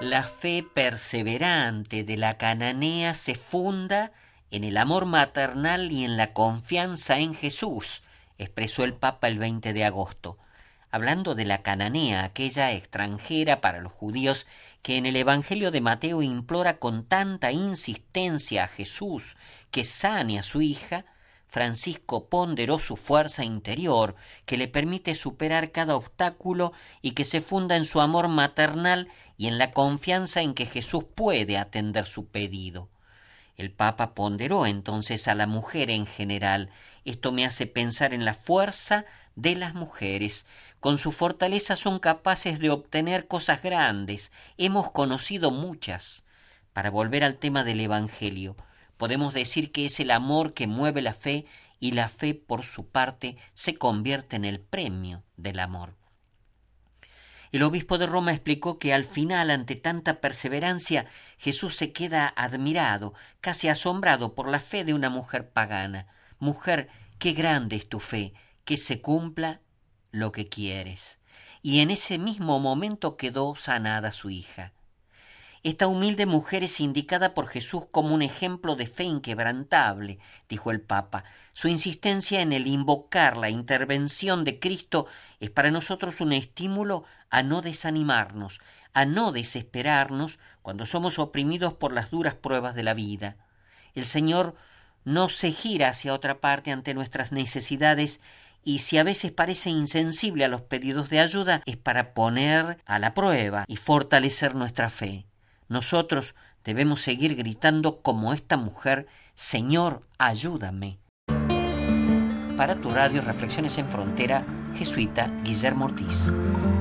La fe perseverante de la cananea se funda en el amor maternal y en la confianza en Jesús, expresó el Papa el 20 de agosto, hablando de la cananea, aquella extranjera para los judíos que en el Evangelio de Mateo implora con tanta insistencia a Jesús que sane a su hija. Francisco ponderó su fuerza interior, que le permite superar cada obstáculo y que se funda en su amor maternal y en la confianza en que Jesús puede atender su pedido. El Papa ponderó entonces a la mujer en general. Esto me hace pensar en la fuerza de las mujeres. Con su fortaleza son capaces de obtener cosas grandes. Hemos conocido muchas. Para volver al tema del Evangelio, podemos decir que es el amor que mueve la fe y la fe, por su parte, se convierte en el premio del amor. El obispo de Roma explicó que al final, ante tanta perseverancia, Jesús se queda admirado, casi asombrado por la fe de una mujer pagana. Mujer, qué grande es tu fe, que se cumpla lo que quieres. Y en ese mismo momento quedó sanada su hija. Esta humilde mujer es indicada por Jesús como un ejemplo de fe inquebrantable, dijo el Papa. Su insistencia en el invocar la intervención de Cristo es para nosotros un estímulo a no desanimarnos, a no desesperarnos cuando somos oprimidos por las duras pruebas de la vida. El Señor no se gira hacia otra parte ante nuestras necesidades, y si a veces parece insensible a los pedidos de ayuda, es para poner a la prueba y fortalecer nuestra fe. Nosotros debemos seguir gritando como esta mujer: Señor, ayúdame. Para tu radio Reflexiones en Frontera, jesuita Guillermo Ortiz.